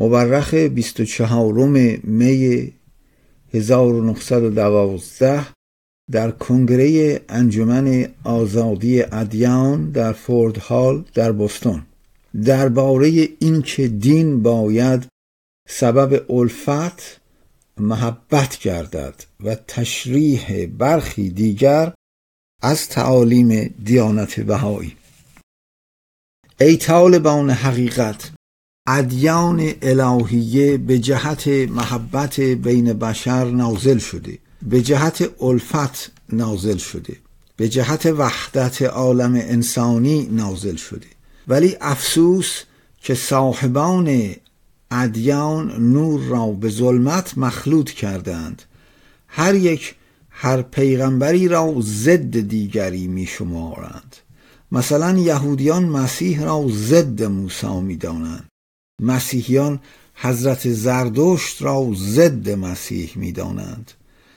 مورخ 24 می 1912 در کنگره انجمن آزادی ادیان در فورد هال در بوستون درباره اینکه دین باید سبب الفت، محبت گردد و تشریح برخی دیگر از تعالیم دیانت بهایی. ای طالبان حقیقت، ادیان الهیه به جهت محبت بین بشر نازل شده، به جهت الفت نازل شده، به جهت وحدت عالم انسانی نازل شده. ولی افسوس که صاحبان ادیان نور را به ظلمت مخلوط کردند. هر یک هر پیغمبری را ضد دیگری می شمارند. مثلا یهودیان مسیح را ضد موسی می دانند. مسیحیان حضرت زردشت را ضد مسیح می دانند.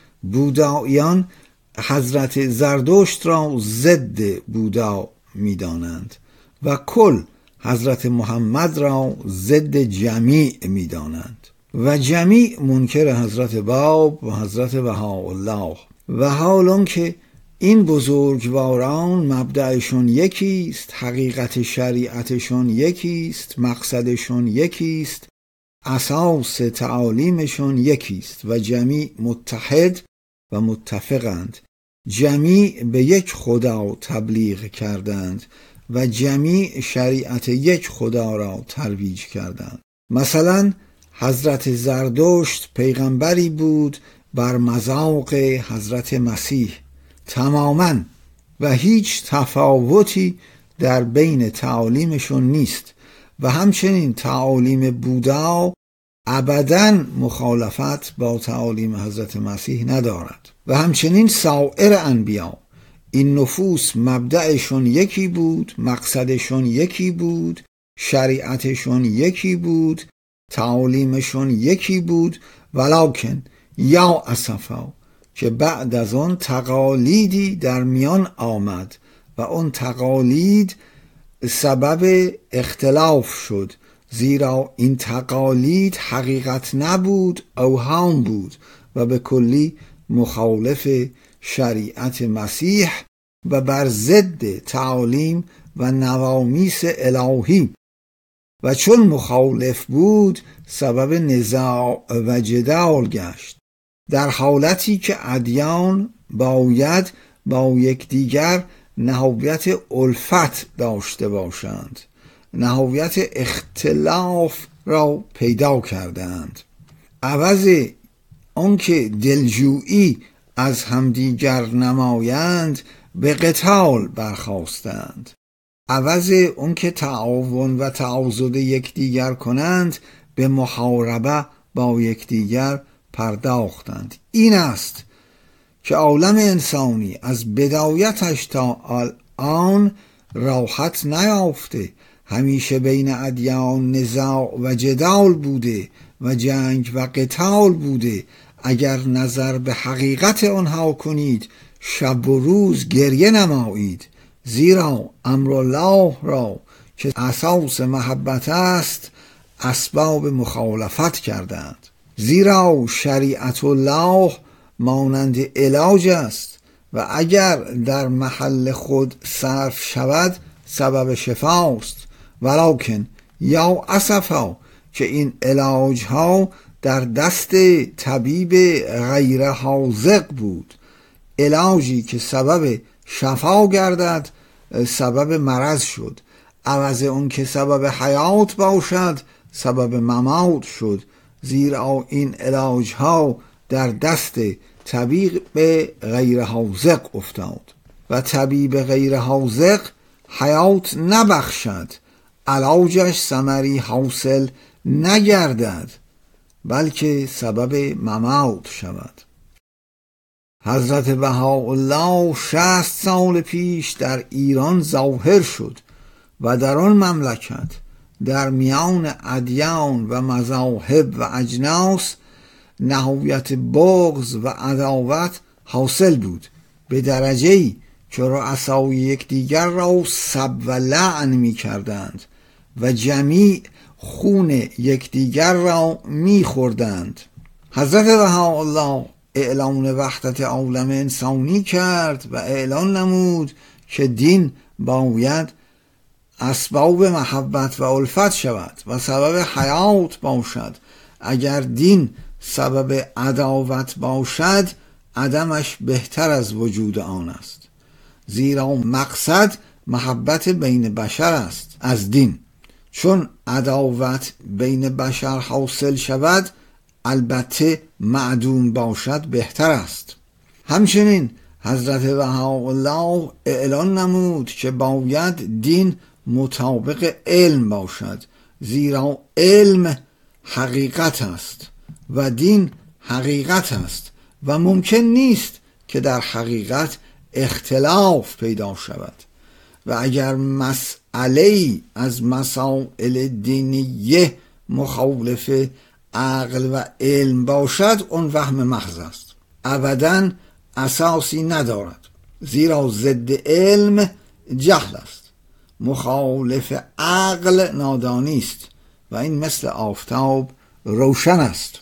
بوداییان حضرت زردشت را ضد بودا می دانند و کل حضرت محمد را ضد جمیع می دانند و جمیع منکر حضرت باب و حضرت بهاءالله. و حالان که این بزرگواران مبدأشون یکیست، حقیقت شریعتشون یکیست، مقصدشون یکیست، اساس تعالیمشون یکیست و جمیع متحد و متفقند، جمیع به یک خدا تبلیغ کردند و جمیع شریعت یک خدا را ترویج کردند. مثلا حضرت زردشت پیغمبری بود بر مذاق حضرت مسیح تماما و هیچ تفاوتی در بین تعالیمشون نیست و همچنین تعالیم بودا ابداً مخالفت با تعالیم حضرت مسیح ندارد و همچنین سایر انبیا. این نفوس مبدأشون یکی بود، مقصدشون یکی بود، شریعتشون یکی بود، تعالیمشون یکی بود، ولکن یا اسفا که بعد از آن تقالیدی در میان آمد و اون تقالید سبب اختلاف شد، زیرا این تقالید حقیقت نبود، اوهام بود و به کلی مخالف شریعت مسیح و بر ضد تعالیم و نوامیس الهی و چون مخالف بود سبب نزاع و جدال گشت، در حالتی که ادیان باید با یکدیگر نهایت الفت داشته باشند، نهایت اختلاف را پیدا کردند. عوض آنکه دلجویی از همدیگر نمایند به قتال برخاستند، عوض اونکه تعاون و تعاضد یکدیگر کنند به محاربه با یکدیگر پرداختند. این است که عالم انسانی از بدایتش تا الان راحت نیافته، همیشه بین ادیان نزاع و جدال بوده و جنگ و قتال بوده. اگر نظر به حقیقت آنها کنید شب و روز گریه نمایید، زیرا امر الله را که اساس محبت است اسباب مخالفت کردند. زیرا شریعت الله مانند علاج است و اگر در محل خود صرف شود سبب شفاست، ولکن یا اسفا که این علاج ها در دست طبیب غیر حاذق بود. علاجی که سبب شفا گردد سبب مرض شد، عوض اون که سبب حیات باشد سبب ممات شد، زیرا این علاج ها در دست طبیب غیر حاذق افتاد و طبیب غیر حاذق حیات نبخشد، علاجش ثمری حاصل نگردد بلکه سبب ممات شود. حضرت بهاءالله 60 سال پیش در ایران ظاهر شد و در آن مملکت در میان ادیان و مذاهب و اجناس نهایت بغض و عداوت حاصل بود، به درجه‌ای که رؤسای یکدیگر را سب و لعن می کردند و جمیع خون یکدیگر را می‌خوردند. حضرت بهاءالله اعلان وحدت عالم انسانی کرد و اعلان نمود که دین باید اسباب محبت و الفت شود و سبب حیات باشد. اگر دین سبب عداوت باشد عدمش بهتر از وجود آن است، زیرا مقصد محبت بین بشر است از دین. چون عداوت بین بشر حاصل شود البته معدوم باشد بهتر است. همچنین حضرت بهاءالله اعلان نمود که باید دین مطابق علم باشد، زیرا علم حقیقت است و دین حقیقت است و ممکن نیست که در حقیقت اختلاف پیدا شود. و اگر مسئله از مسائل دینیه مخالف عقل و علم باشد اون وهم محض است، ابداً اساسی ندارد، زیرا ضد علم جهل است، مخالف عقل نادانی است و این مثل آفتاب روشن است.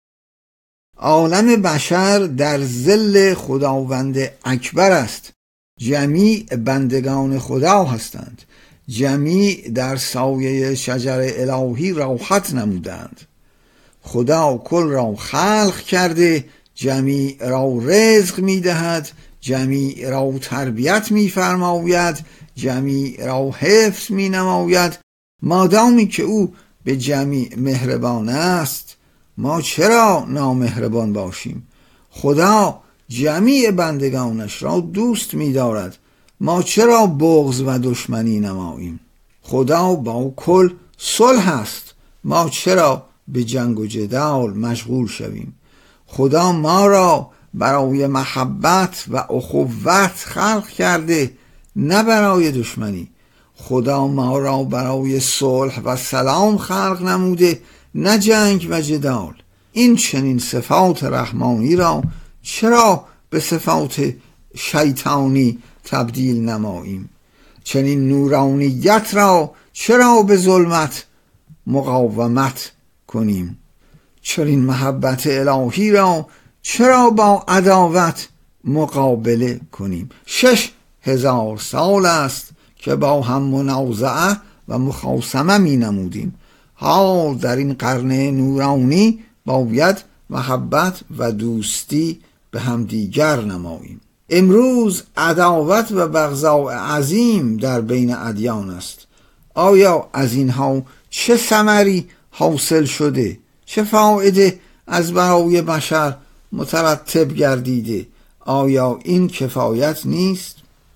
عالم بشر در ظل خداوند اکبر است، جمیع بندگان خدا هستند، جمیع در سایه شجر الهی راحت نمودند. خدا کل را خلق کرده، جمیع را رزق می دهد، جمیع را تربیت می فرماید، جمیع را حفظ می نماید. مادامی که او به جمیع مهربان است ما چرا نامهربان باشیم؟ خدا جمیع بندگانش را دوست می دارد، ما چرا بغض و دشمنی نماییم؟ خدا با کل صلح است، ما چرا به جنگ و جدال مشغول شویم؟ خدا ما را برای محبت و اخوت خلق کرده، نه برای دشمنی. خدا ما را برای صلح و سلام خلق نموده، نه جنگ و جدال. این چنین صفات رحمانی را چرا به صفات شیطانی تبدیل نماییم؟ چنین نورانیت را چرا به ظلمت مقاومت کنیم؟ چنین محبت الهی را چرا با عداوت مقابله کنیم؟ 6000 سال است که با هم منازعه و مخاصمه می نمودیم. حال در این قرن نورانی باید محبت و دوستی به هم دیگر نماییم. امروز عداوت و بغضاء عظیم در بین ادیان است. آیا از اینها چه ثمری حاصل شده؟ چه فایده از برای بشر مترتب گردیده؟ آیا این کفایت نیست؟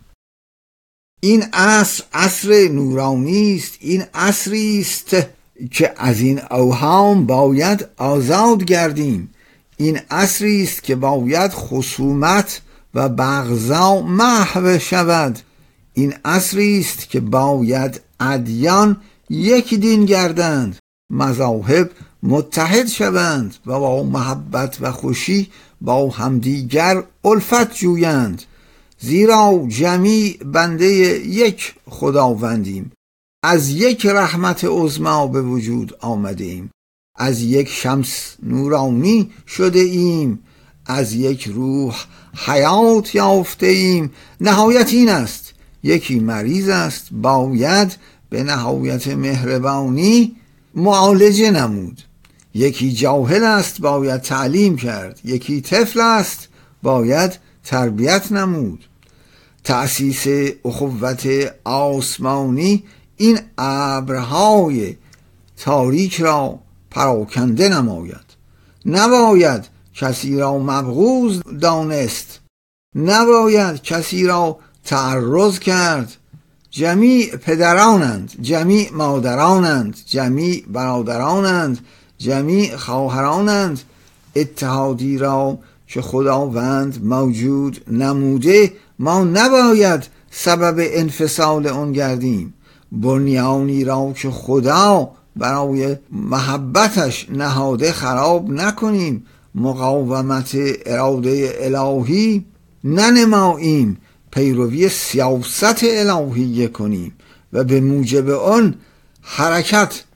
این عصر عصر نورانی است، این عصری است که از این اوهام باید آزاد گردیم. این عصری است که باید خصومت و بغضا محو شود. این عصری است که باید ادیان یک دین گردند، مذاهب متحد شوند و با محبت و خوشی با همدیگر الفت جویند، زیرا جمیع بنده یک خداوندیم، از یک رحمت عظمی به وجود آمده ایم، از یک شمس نورانی شده ایم، از یک روح حیات یافته ایم. نهایت این است: یکی مریض است، باید به نهایت مهربانی معالجه نمود. یکی جاهل است، باید تعلیم کرد. یکی طفل است، باید تربیت نمود. تأسیس اخوت آسمانی این ابرهای تاریک را پراکنده نماید. نباید کسی را مبغوض دانست، نباید کسی را تعرض کرد. جمیع پدرانند، جمیع مادرانند، جمیع برادرانند، جمیع خواهرانند. اتحادی را که خداوند موجود نموده ما نباید سبب انفصال اون گردیم. بنیانی را که خدا برای محبتش نهاده خراب نکنیم. مقاومت اراده الهی ننماییم، پیروی سیاست الهی کنیم و به موجب آن حرکت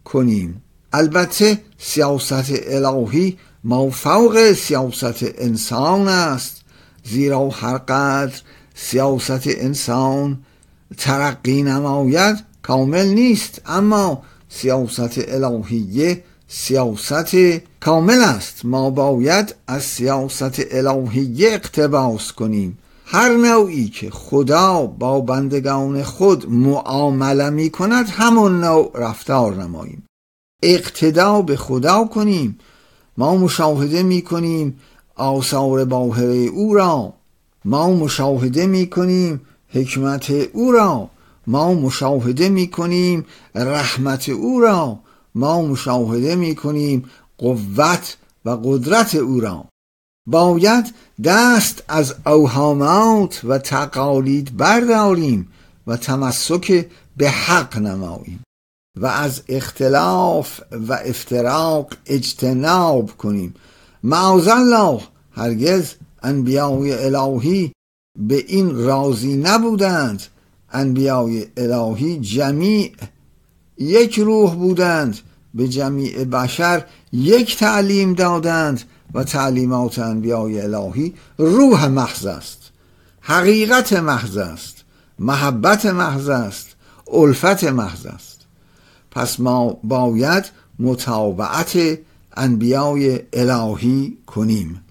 کنیم. البته سیاست الهی مافوق سیاست انسان است، زیرا هر قدر سیاست انسان ترقی نماید کامل نیست، اما سیاست الهیه سیاست کامل است. ما باید از سیاست الهیه اقتباس کنیم. هر نوعی که خدا با بندگان خود معامله می کند همون نوع رفتار نماییم، اقتدا به خدا کنیم. ما مشاهده می کنیم آثار باهره او را، ما مشاهده می کنیم حکمت او را، ما مشاهده می کنیم رحمت او را، ما مشاهده می کنیم قوت و قدرت او را. باید دست از اوهامات و تقالید برداریم و تمسک به حق نماییم و از اختلاف و افتراق اجتناب کنیم. معاذالله، هرگز انبیای الهی به این راضی نبودند. انبیای الهی جمیع یک روح بودند، به جمیع بشر یک تعلیم دادند و تعلیمات انبیای الهی روح محض است، حقیقت محض است، محبت محض است، الفت محض است. پس ما باید متابعت انبیای الهی کنیم.